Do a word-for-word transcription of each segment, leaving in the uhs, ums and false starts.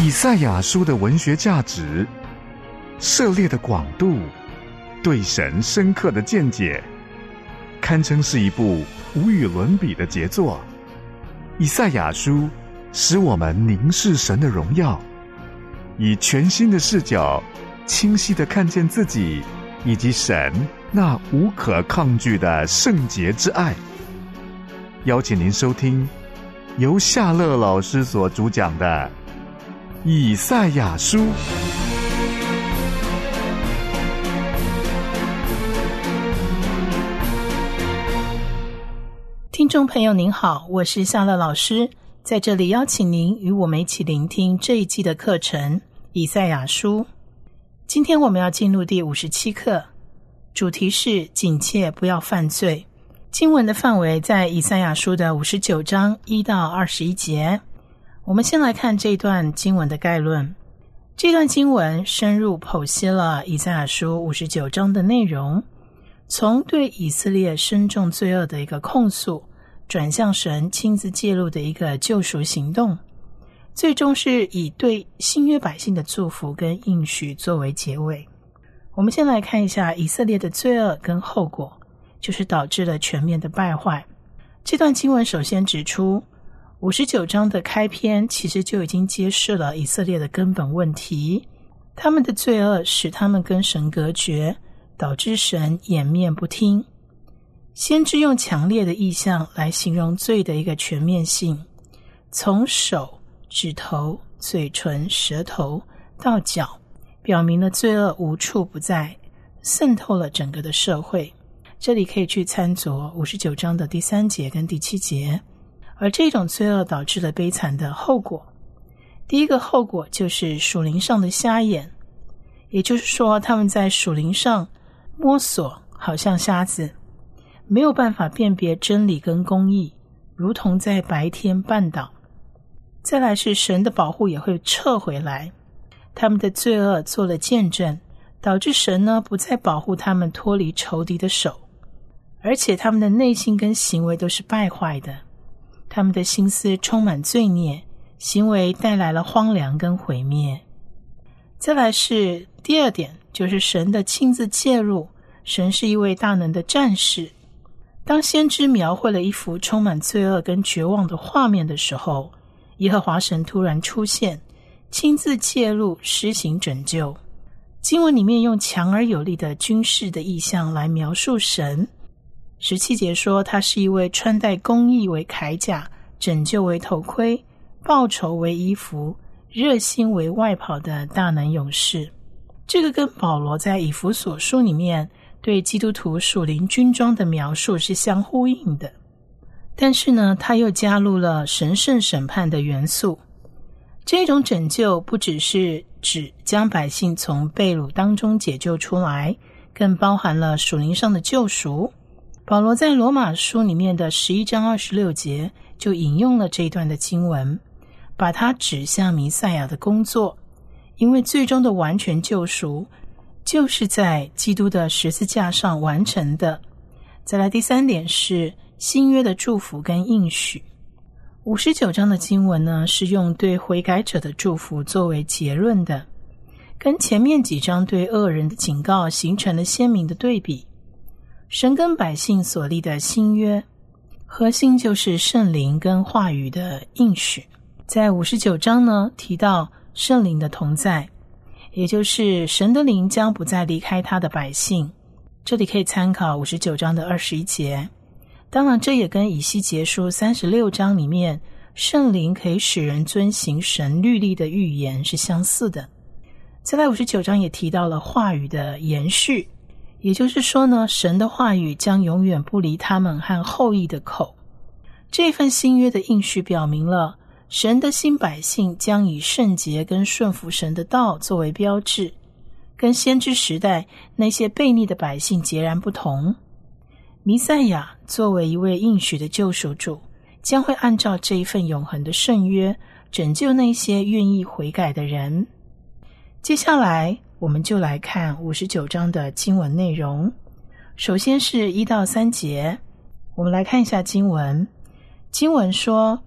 以赛亚书的文学价值、涉猎的广度、对神深刻的见解，堪称是一部无与伦比的杰作。以赛亚书使我们凝视神的荣耀，以全新的视角清晰地看见自己以及神那无可抗拒的圣洁之爱。邀请您收听由夏乐老师所主讲的以赛亚书。 听众朋友您好，我是夏乐老师，在这里邀请您与我们一起聆听这一季的课程以赛亚书。今天我们要进入第五十七课，主题是警戒不要犯罪。经文的范围在以赛亚书的五十九章一到二十一节。我们先来看这段经文的概论。这段经文深入剖析了以赛亚书五十九章的内容，从对以色列深重罪恶的一个控诉，转向神亲自介入的一个救赎行动，最终是以对新约百姓的祝福跟应许作为结尾。我们先来看一下以色列的罪恶跟后果，就是导致了全面的败坏。这段经文首先指出，五十九章的开篇其实就已经揭示了以色列的根本问题，他们的罪恶使他们跟神隔绝，导致神掩面不听。先知用强烈的意象来形容罪的一个全面性，从手、指头、嘴唇、舌头到脚，表明了罪恶无处不在，渗透了整个的社会。这里可以去参酌五十九章的第三节跟第七节。而这种罪恶导致了悲惨的后果。第一个后果就是属灵上的瞎眼，也就是说他们在属灵上摸索，好像瞎子，没有办法辨别真理跟公义，如同在白天绊倒。再来是神的保护也会撤回来，他们的罪恶做了见证，导致神呢不再保护他们脱离仇敌的手，而且他们的内心跟行为都是败坏的，他们的心思充满罪孽，行为带来了荒凉跟毁灭。再来是第二点，就是神的亲自介入，神是一位大能的战士。当先知描绘了一幅充满罪恶跟绝望的画面的时候，耶和华神突然出现，亲自介入，施行拯救。经文里面用强而有力的军事的意象来描述神。十七节说，他是一位穿戴公义为铠甲，拯救为头盔，报仇为衣服，热心为外袍的大能勇士。这个跟保罗在以弗所书里面对基督徒属灵军装的描述是相呼应的，但是呢，他又加入了神圣审判的元素。这种拯救不只是指将百姓从被掳当中解救出来，更包含了属灵上的救赎。保罗在罗马书里面的十一章二十六节就引用了这一段的经文，把它指向弥赛亚的工作，因为最终的完全救赎就是在基督的十字架上完成的。再来第三点是新约的祝福跟应许。五十九章的经文呢，是用对悔改者的祝福作为结论的，跟前面几章对恶人的警告形成了鲜明的对比。神跟百姓所立的新约，核心就是圣灵跟话语的应许。在五十九章呢，提到圣灵的同在，也就是神的灵将不再离开他的百姓。这里可以参考五十九章的二十一节。当然这也跟以西结书三十六章里面圣灵可以使人遵行神律例的预言是相似的。再来五十九章也提到了话语的延续，也就是说呢，神的话语将永远不离他们和后裔的口。这份新约的应许表明了神的新百姓将以圣洁跟顺服神的道作为标志，跟先知时代那些悖逆的百姓截然不同。弥赛亚作为一位应许的救赎主，将会按照这一份永恒的圣约拯救那些愿意悔改的人。接下来我们就来看五十九章的经文内容。首先是一到三节，我们来看一下经文。经文说，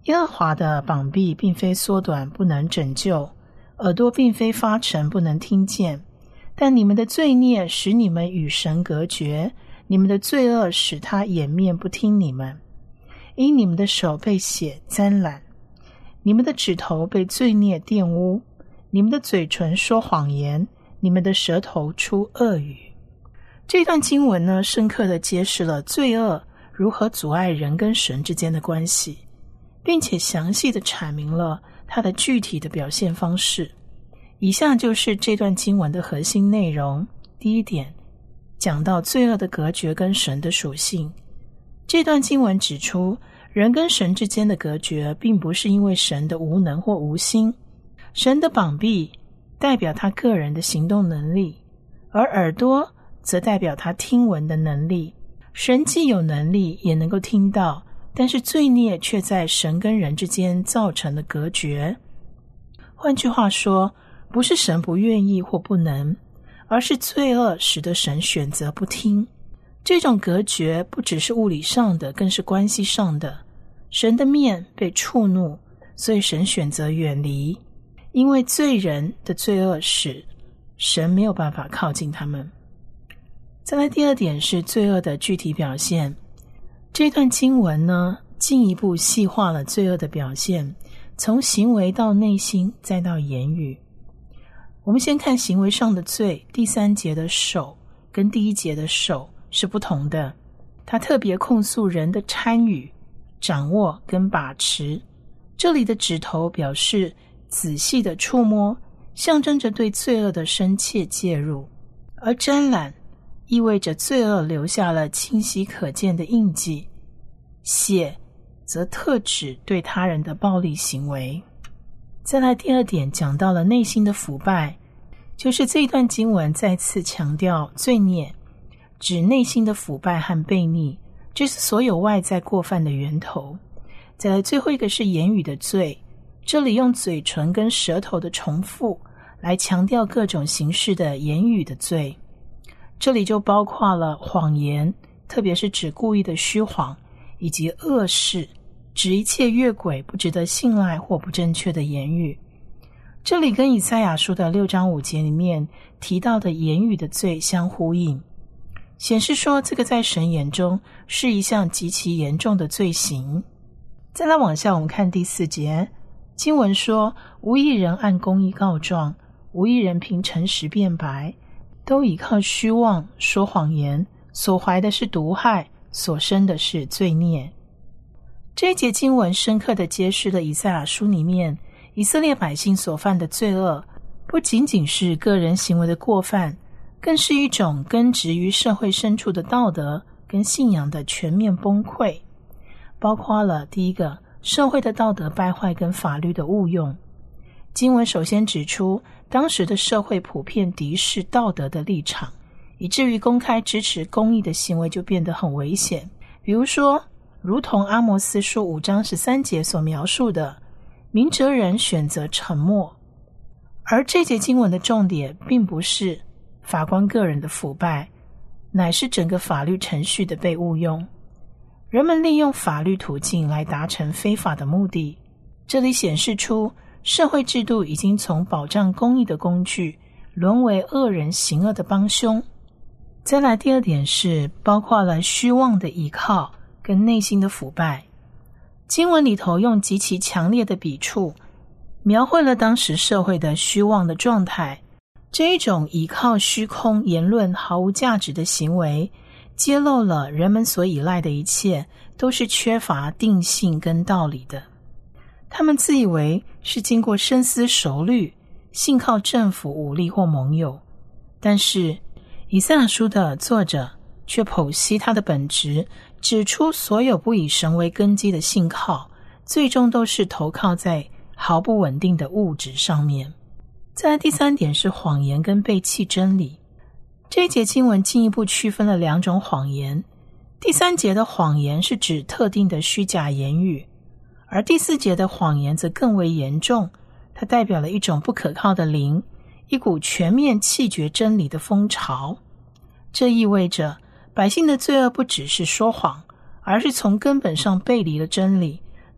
耶和华的膀臂并非缩短不能拯救，耳朵并非发沉不能听见，但你们的罪孽使你们与神隔绝，你们的罪恶使他掩面不听你们。因你们的手被血沾染，你们的指头被罪孽玷污，你们的嘴唇说谎言，你们的舌头出恶语。这段经文呢，深刻地揭示了罪恶如何阻碍人跟神之间的关系，并且详细地阐明了它的具体的表现方式。以下就是这段经文的核心内容。第一点，讲到罪恶的隔绝跟神的属性。这段经文指出，人跟神之间的隔绝并不是因为神的无能或无心，神的膀臂代表他个人的行动能力，而耳朵则代表他听闻的能力。神既有能力也能够听到，但是罪孽却在神跟人之间造成了隔绝。换句话说，不是神不愿意或不能，而是罪恶使得神选择不听。这种隔绝不只是物理上的，更是关系上的。神的面被触怒，所以神选择远离，因为罪人的罪恶使神没有办法靠近他们。再来第二点是罪恶的具体表现。这段经文呢，进一步细化了罪恶的表现，从行为到内心再到言语。我们先看行为上的罪，第三节的手跟第一节的手是不同的，他特别控诉人的参与、掌握跟把持。这里的指头表示仔细的触摸，象征着对罪恶的深切介入，而沾染意味着罪恶留下了清晰可见的印记，血则特指对他人的暴力行为。再来第二点，讲到了内心的腐败，就是这一段经文再次强调罪孽指内心的腐败和悖逆，这是所有外在过犯的源头。再来最后一个是言语的罪，这里用嘴唇跟舌头的重复来强调各种形式的言语的罪，这里就包括了谎言，特别是指故意的虚谎，以及恶事，指一切越轨、不值得信赖或不正确的言语。这里跟以赛亚书的六章五节里面提到的言语的罪相呼应，显示说这个在神眼中是一项极其严重的罪行。再来往下我们看第四节，经文说，无一人按公义告状，无一人凭诚实辩白，都倚靠虚妄说谎言，所怀的是毒害，所生的是罪孽。这一节经文深刻地揭示了以赛亚书里面以色列百姓所犯的罪恶，不仅仅是个人行为的过犯，更是一种根植于社会深处的道德跟信仰的全面崩溃，包括了第一个，社会的道德败坏跟法律的误用。经文首先指出，当时的社会普遍敌视道德的立场，以至于公开支持公义的行为就变得很危险。比如说，如同阿摩斯书五章十三节所描述的，明哲人选择沉默。而这节经文的重点并不是法官个人的腐败，乃是整个法律程序的被误用。人们利用法律途径来达成非法的目的，这里显示出社会制度已经从保障公义的工具沦为恶人行恶的帮凶。再来第二点是包括了虚妄的依靠跟内心的腐败。经文里头用极其强烈的笔触描绘了当时社会的虚妄的状态，这一种依靠虚空言论毫无价值的行为，揭露了人们所依赖的一切都是缺乏定性跟道理的。他们自以为是经过深思熟虑，信靠政府、武力或盟友，但是以赛亚书的作者却剖析它的本质，指出所有不以神为根基的信靠，最终都是投靠在毫不稳定的物质上面。再来第三点是谎言跟背弃真理。这一节经文进一步区分了两种谎言。第三节的谎言是指特定的虚假言语，而第四节的谎言则更为严重，它代表了一种不可靠的灵，一股全面弃绝真理的风潮。这意味着百姓的罪恶不只是说谎，而是从根本上背离了真理，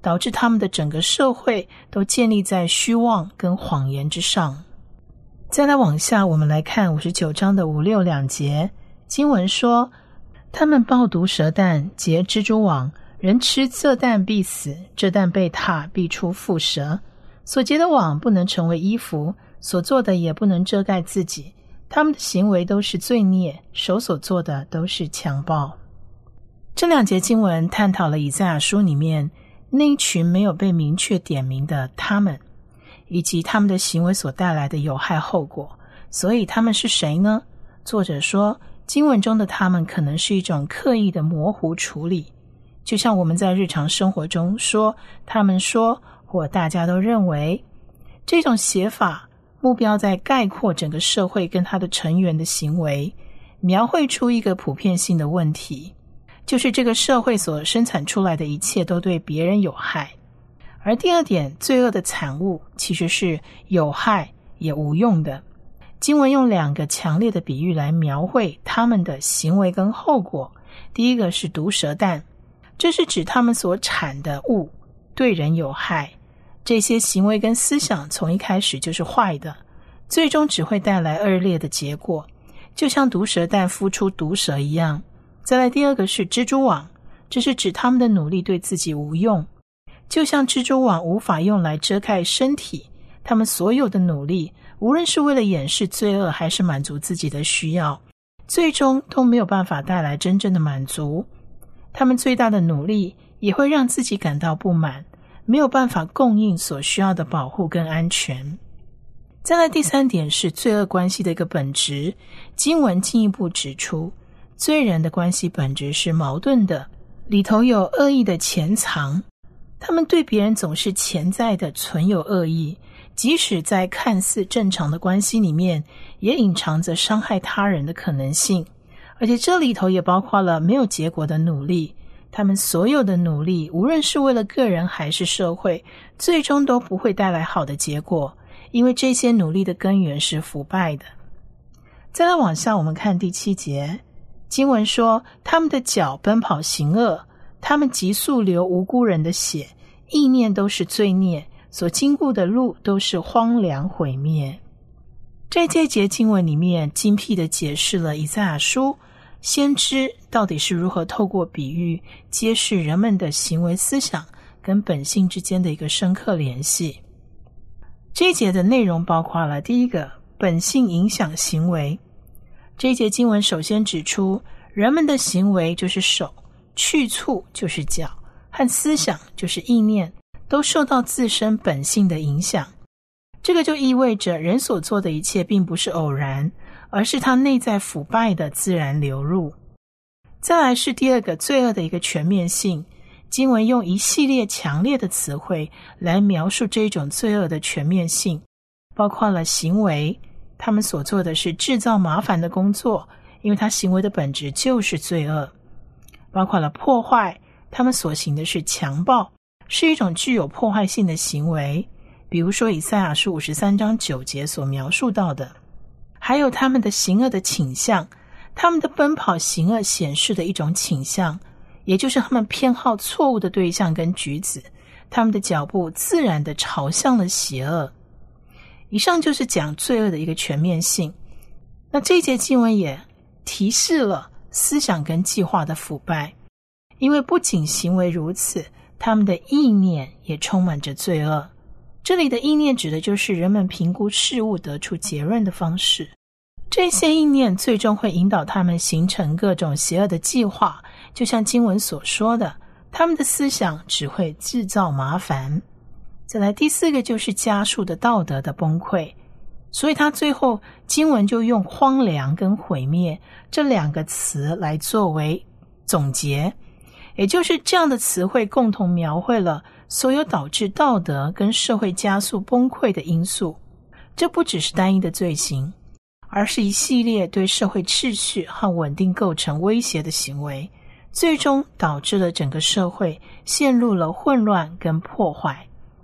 导致他们的整个社会都建立在虚妄跟谎言之上。再来往下，我们来看五十九章的五六两节，经文说，他们抱毒蛇蛋，结蜘蛛网，人吃这蛋必死，这蛋被踏必出蝮蛇。所结的网不能成为衣服，所做的也不能遮盖自己。他们的行为都是罪孽，手所做的都是强暴。这两节经文探讨了以赛亚书里面那一群没有被明确点名的他们，以及他们的行为所带来的有害后果。所以他们是谁呢？作者说，经文中的他们可能是一种刻意的模糊处理，就像我们在日常生活中说他们说或大家都认为，这种写法目标在概括整个社会跟它的成员的行为，描绘出一个普遍性的问题，就是这个社会所生产出来的一切都对别人有害。而第二点，罪恶的产物其实是有害也无用的。经文用两个强烈的比喻来描绘他们的行为跟后果。第一个是毒蛇蛋，这是指他们所产的物对人有害，这些行为跟思想从一开始就是坏的，最终只会带来恶劣的结果，就像毒蛇蛋孵出毒蛇一样。再来第二个是蜘蛛网，这是指他们的努力对自己无用，就像蜘蛛网无法用来遮盖身体，他们所有的努力，无论是为了掩饰罪恶还是满足自己的需要，最终都没有办法带来真正的满足。他们最大的努力也会让自己感到不满，没有办法供应所需要的保护跟安全。再来第三点是罪恶关系的一个本质，经文进一步指出，罪人的关系本质是矛盾的，里头有恶意的潜藏，他们对别人总是潜在的存有恶意，即使在看似正常的关系里面，也隐藏着伤害他人的可能性。而且这里头也包括了没有结果的努力，他们所有的努力，无论是为了个人还是社会，最终都不会带来好的结果，因为这些努力的根源是腐败的。再来往下，我们看第七节，经文说，他们的脚奔跑行恶，他们急速流无辜人的血，意念都是罪孽，所经过的路都是荒凉毁灭。在这节经文里面精辟地解释了以赛亚书先知到底是如何透过比喻揭示人们的行为思想跟本性之间的一个深刻联系。这一节的内容包括了第一个，本性影响行为。这一节经文首先指出，人们的行为就是手，去处就是脚，和思想就是意念，都受到自身本性的影响。这个就意味着人所做的一切并不是偶然，而是他内在腐败的自然流入。再来是第二个，罪恶的一个全面性。经文用一系列强烈的词汇来描述这种罪恶的全面性，包括了行为，他们所做的是制造麻烦的工作，因为他行为的本质就是罪恶。包括了破坏，他们所行的是强暴，是一种具有破坏性的行为，比如说以赛亚书五十三章九节所描述到的。还有他们的行恶的倾向，他们的奔跑行恶显示的一种倾向，也就是他们偏好错误的对象跟举止，他们的脚步自然地朝向了邪恶。以上就是讲罪恶的一个全面性。那这一节经文也提示了思想跟计划的腐败，因为不仅行为如此，他们的意念也充满着罪恶。这里的意念指的就是人们评估事物得出结论的方式，这些意念最终会引导他们形成各种邪恶的计划，就像经文所说的，他们的思想只会制造麻烦。再来第四个就是加速的道德的崩溃，所以他最后经文就用荒凉跟毁灭这两个词来作为总结，也就是这样的词汇共同描绘了所有导致道德跟社会加速崩溃的因素。这不只是单一的罪行，而是一系列对社会秩序和稳定构成威胁的行为，最终导致了整个社会陷入了混乱跟破坏。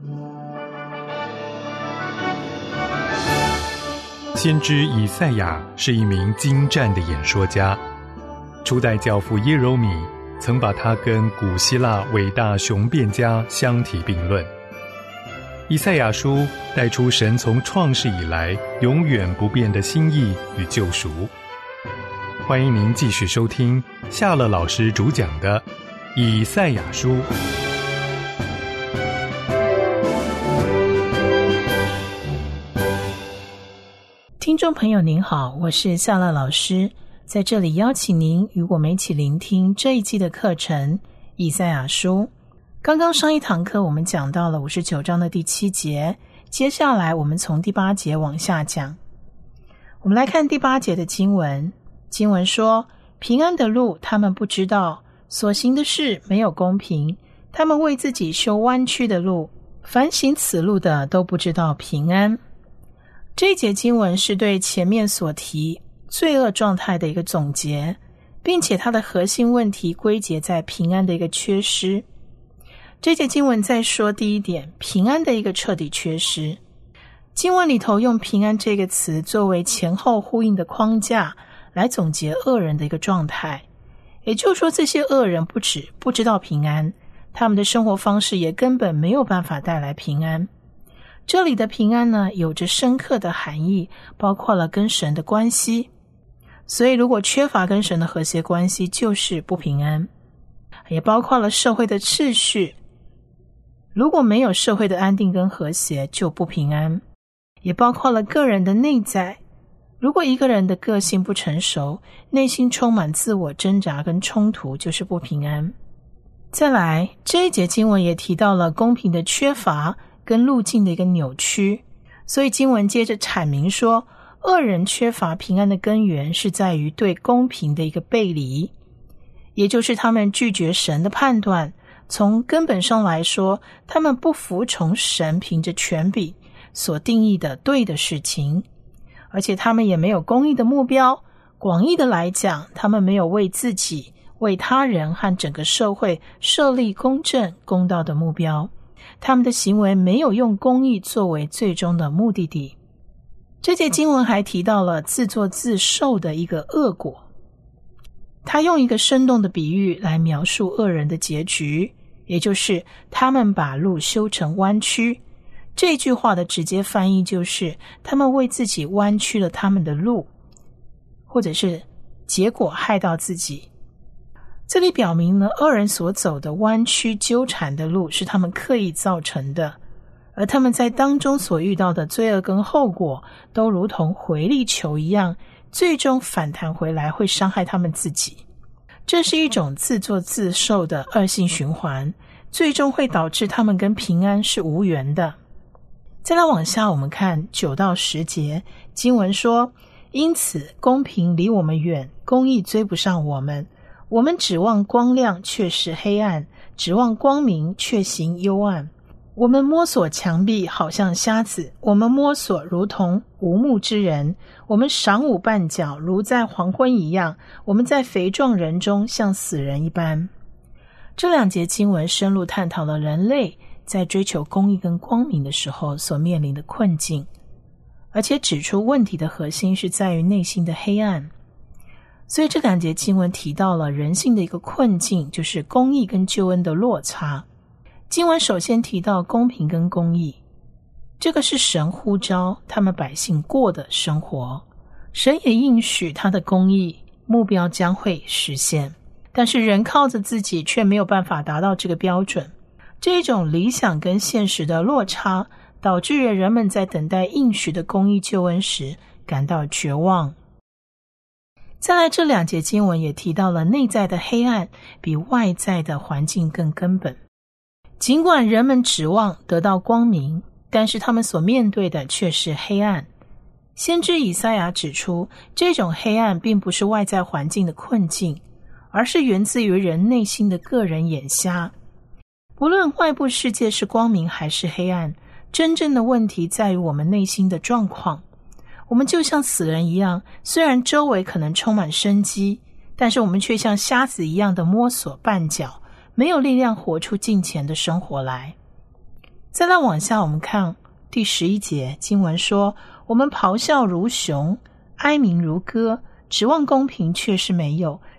先知以赛亚是一名精湛的演说家，初代教父耶柔米曾把它跟古希腊伟大雄辩家相提并论。以赛亚书带出神从创世以来永远不变的心意与救赎。欢迎您继续收听夏乐老师主讲的以赛亚书。 听众朋友您好，我是夏乐老师，在这里邀请您与我们一起聆听这一季的课程以赛亚书。刚刚上一堂课我们讲到了五十九章的第七节，接下来我们从第八节往下讲。我们来看第八节的经文，经文说，平安的路他们不知道，所行的事没有公平，他们为自己修弯曲的路，凡行此路的都不知道平安。这一节经文是对前面所提罪恶状态的一个总结，并且它的核心问题归结在平安的一个缺失。这节经文在说第一点，平安的一个彻底缺失。经文里头用平安这个词作为前后呼应的框架来总结恶人的一个状态，也就是说这些恶人不止不知道平安，他们的生活方式也根本没有办法带来平安。这里的平安呢，有着深刻的含义，包括了跟神的关系。所以如果缺乏跟神的和谐关系，就是不平安。也包括了社会的秩序，如果没有社会的安定跟和谐，就不平安。也包括了个人的内在，如果一个人的个性不成熟，内心充满自我挣扎跟冲突，就是不平安。再来，这一节经文也提到了公平的缺乏跟路径的一个扭曲，所以经文接着阐明说，恶人缺乏平安的根源是在于对公平的一个背离，也就是他们拒绝神的判断。从根本上来说，他们不服从神凭着权柄所定义的对的事情，而且他们也没有公义的目标。广义的来讲，他们没有为自己、为他人和整个社会设立公正公道的目标，他们的行为没有用公义作为最终的目的地。这节经文还提到了自作自受的一个恶果，他用一个生动的比喻来描述恶人的结局，也就是他们把路修成弯曲。这句话的直接翻译就是他们为自己弯曲了他们的路，或者是结果害到自己。这里表明了恶人所走的弯曲纠缠的路是他们刻意造成的，而他们在当中所遇到的罪恶跟后果都如同回力球一样，最终反弹回来会伤害他们自己。这是一种自作自受的恶性循环，最终会导致他们跟平安是无缘的。再来往下我们看九到十节，经文说，因此公平离我们远，公义追不上我们，我们指望光亮却是黑暗，指望光明却行幽暗。我们摸索墙壁好像瞎子，我们摸索如同无目之人，我们晌午绊脚如在黄昏一样，我们在肥壮人中像死人一般。这两节经文深入探讨了人类在追求公义跟光明的时候所面临的困境，而且指出问题的核心是在于内心的黑暗。所以这两节经文提到了人性的一个困境，就是公义跟救恩的落差。经文首先提到公平跟公义，这个是神呼召他们百姓过的生活，神也应许他的公义目标将会实现，但是人靠着自己却没有办法达到这个标准。这种理想跟现实的落差，导致人们在等待应许的公义救恩时感到绝望。再来，这两节经文也提到了内在的黑暗比外在的环境更根本。尽管人们指望得到光明，但是他们所面对的却是黑暗。先知以赛亚指出，这种黑暗并不是外在环境的困境，而是源自于人内心的个人眼瞎。不论外部世界是光明还是黑暗，真正的问题在于我们内心的状况。我们就像死人一样，虽然周围可能充满生机，但是我们却像瞎子一样的摸索绊脚，没有力量活出敬虔的生活来。再来往下我们看第十一节，经文说，我们咆哮如熊，哀鸣如歌，指望公平却是没有，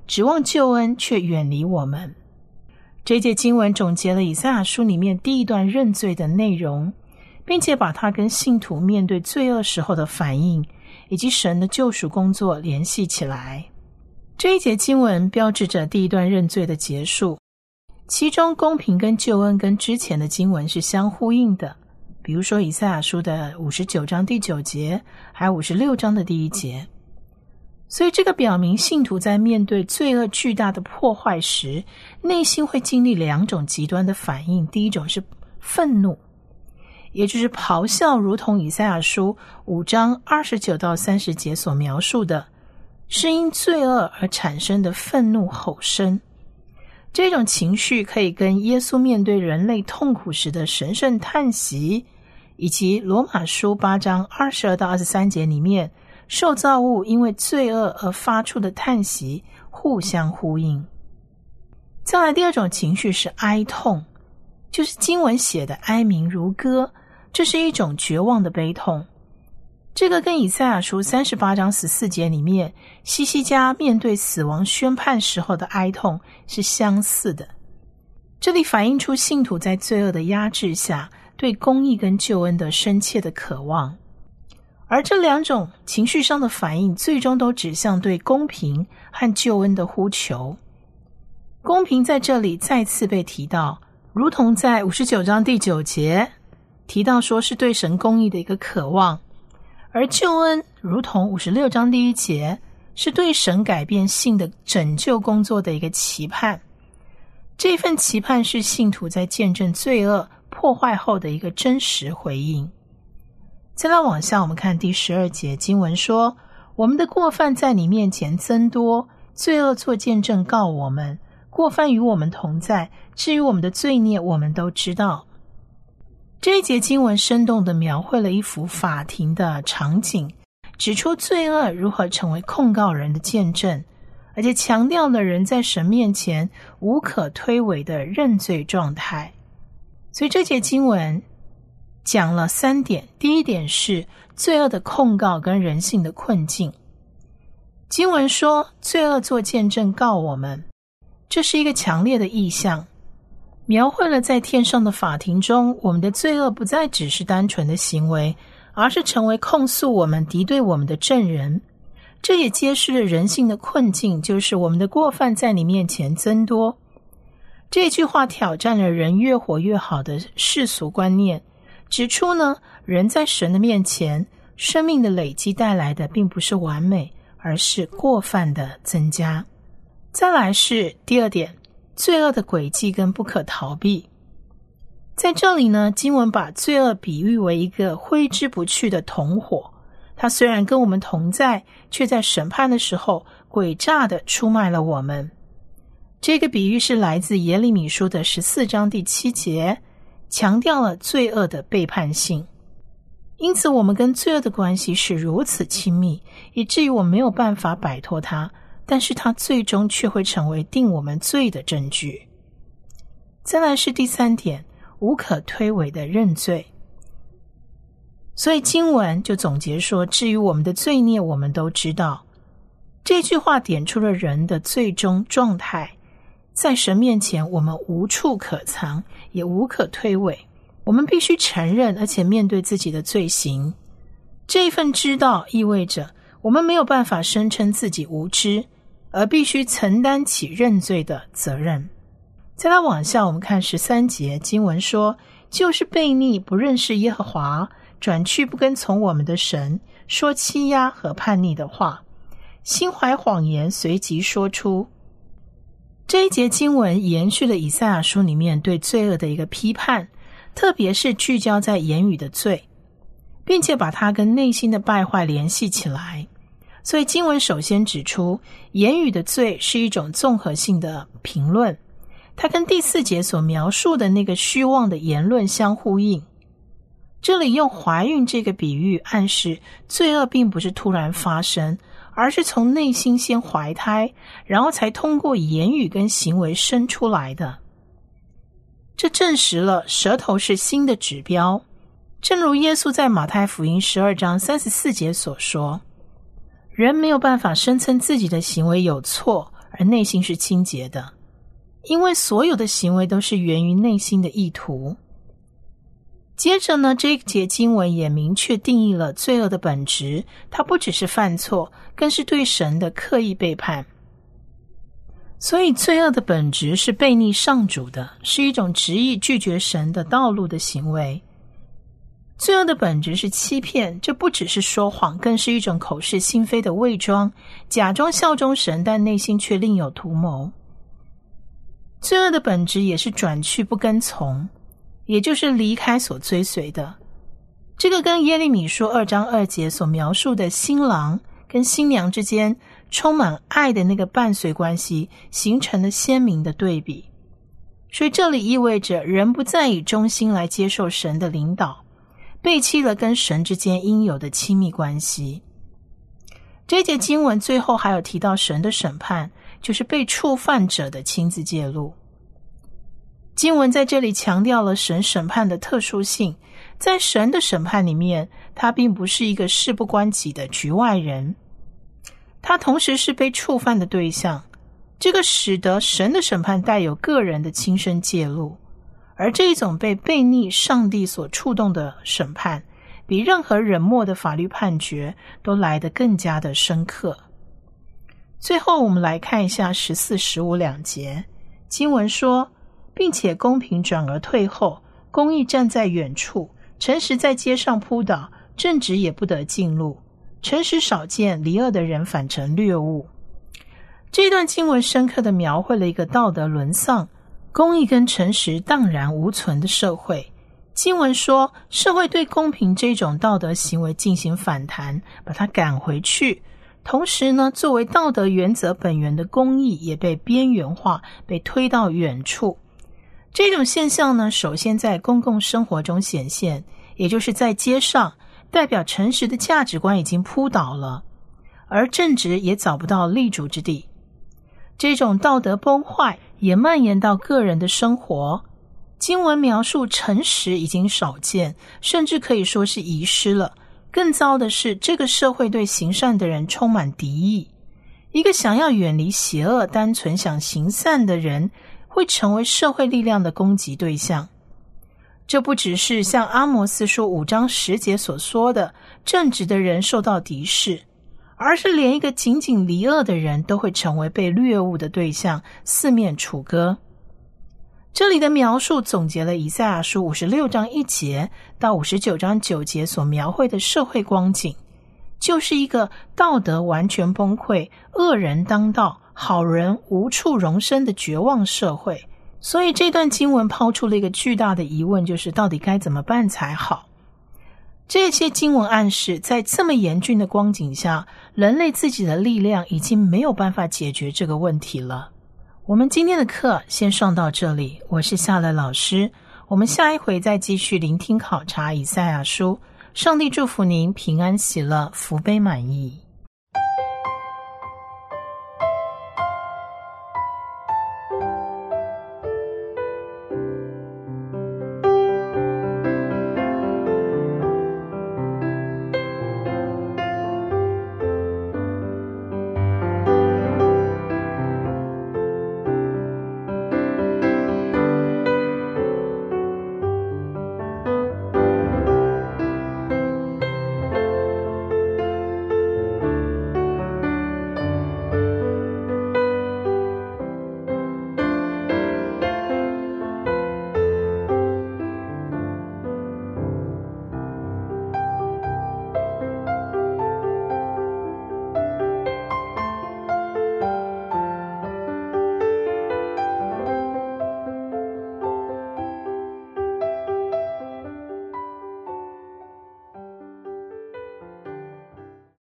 指望救恩却远离我们。这节经文总结了以赛亚书里面第一段认罪的内容，并且把它跟信徒面对罪恶时候的反应以及神的救赎工作联系起来。这一节经文标志着第一段认罪的结束，其中公平跟救恩跟之前的经文是相呼应的，比如说以赛亚书的五十九章第九节，还有五十六章的第一节。所以这个表明信徒在面对罪恶巨大的破坏时，内心会经历两种极端的反应。第一种是愤怒，也就是咆哮，如同以赛亚书五章二十九到三十节所描述的，是因罪恶而产生的愤怒吼声。这种情绪可以跟耶稣面对人类痛苦时的神圣叹息，以及罗马书八章二十二到二十三节里面受造物因为罪恶而发出的叹息互相呼应。再来第二种情绪是哀痛，就是经文写的哀鸣如歌，这是一种绝望的悲痛。这个跟以赛亚书三十八章十四节里面希西家面对死亡宣判时候的哀痛是相似的。这里反映出信徒在罪恶的压制下对公义跟救恩的深切的渴望，而这两种情绪上的反应最终都指向对公平和救恩的呼求。公平在这里再次被提到，如同在五十九章第九节提到说是对神公义的一个渴望，而救恩如同五十六章第一节是对神改变性的拯救工作的一个期盼。这份期盼是信徒在见证罪恶破坏后的一个真实回应。再来往下我们看第十二节，经文说，我们的过犯在你面前增多，罪恶做见证告我们，过犯与我们同在，至于我们的罪孽我们都知道。这一节经文生动地描绘了一幅法庭的场景，指出罪恶如何成为控告人的见证，而且强调了人在神面前无可推诿的认罪状态。所以这节经文讲了三点，第一点是罪恶的控告跟人性的困境。经文说罪恶做见证告我们，这是一个强烈的意象，描绘了在天上的法庭中，我们的罪恶不再只是单纯的行为，而是成为控诉我们敌对我们的证人。这也揭示了人性的困境，就是我们的过犯在你面前增多。这句话挑战了人越活越好的世俗观念，指出呢，人在神的面前，生命的累积带来的并不是完美，而是过犯的增加。再来是第二点，罪恶的轨迹跟不可逃避。在这里呢，经文把罪恶比喻为一个挥之不去的同伙，它虽然跟我们同在，却在审判的时候诡诈地出卖了我们。这个比喻是来自耶利米书的十四章第七节，强调了罪恶的背叛性。因此我们跟罪恶的关系是如此亲密，以至于我们没有办法摆脱它，但是它最终却会成为定我们罪的证据。再来是第三点，无可推诿的认罪。所以经文就总结说，至于我们的罪孽我们都知道。这句话点出了人的最终状态，在神面前我们无处可藏，也无可推诿，我们必须承认而且面对自己的罪行。这一份知道意味着我们没有办法声称自己无知，而必须承担起认罪的责任。再来往下我们看十三节，经文说，就是悖逆不认识耶和华，转去不跟从我们的神，说欺压和叛逆的话，心怀谎言，随即说出。这一节经文延续了以赛亚书里面对罪恶的一个批判，特别是聚焦在言语的罪，并且把它跟内心的败坏联系起来。所以经文首先指出，言语的罪是一种综合性的评论，它跟第四节所描述的那个虚妄的言论相呼应。这里用怀孕这个比喻暗示罪恶并不是突然发生，而是从内心先怀胎，然后才通过言语跟行为生出来的。这证实了舌头是心的指标，正如耶稣在马太福音十二章三十四节所说，人没有办法声称自己的行为有错， 而内心是清洁的，因为所有的行为都是源于内心的意图。接着呢，这一节经文也明确定义了罪恶的本质，它不只是犯错，更是对神的刻意背叛。所以罪恶的本质是悖逆上主的，是一种执意拒绝神的道路的行为。罪恶的本质是欺骗，这不只是说谎，更是一种口是心非的伪装，假装效忠神，但内心却另有图谋。罪恶的本质也是转去不跟从，也就是离开所追随的。这个跟耶利米书二章二节所描述的新郎跟新娘之间充满爱的那个伴随关系形成了鲜明的对比。所以这里意味着人不再以忠心来接受神的领导，背弃了跟神之间应有的亲密关系。这一节经文最后还有提到神的审判，就是被触犯者的亲自介入。经文在这里强调了神审判的特殊性，在神的审判里面，他并不是一个事不关己的局外人，他同时是被触犯的对象，这个使得神的审判带有个人的亲身介入。而这一种被悖逆上帝所触动的审判，比任何冷漠的法律判决都来得更加的深刻。最后我们来看一下十四、十五两节，经文说，并且公平转而退后，公义站在远处，诚实在街上扑倒，正直也不得进入，诚实少见，离恶的人反成掠物。这段经文深刻地描绘了一个道德沦丧，公义跟诚实荡然无存的社会。经文说，社会对公平这种道德行为进行反弹，把它赶回去。同时呢，作为道德原则本源的公义也被边缘化，被推到远处。这种现象呢，首先在公共生活中显现，也就是在街上，代表诚实的价值观已经扑倒了，而正直也找不到立足之地。这种道德崩坏也蔓延到个人的生活。经文描述诚实已经少见，甚至可以说是遗失了。更糟的是，这个社会对行善的人充满敌意。一个想要远离邪恶、单纯想行善的人，会成为社会力量的攻击对象。这不只是像阿摩司书五章十节所说的，正直的人受到敌视，而是连一个仅仅离恶的人都会成为被掠物的对象，四面楚歌。这里的描述总结了以赛亚书五十六章一节到五十九章九节所描绘的社会光景，就是一个道德完全崩溃、恶人当道、好人无处容身的绝望社会。所以这段经文抛出了一个巨大的疑问，就是到底该怎么办才好？这些经文暗示，在这么严峻的光景下，人类自己的力量已经没有办法解决这个问题了。我们今天的课先上到这里，我是夏乐老师，我们下一回再继续聆听考察以赛亚书。上帝祝福您平安喜乐，福杯满溢。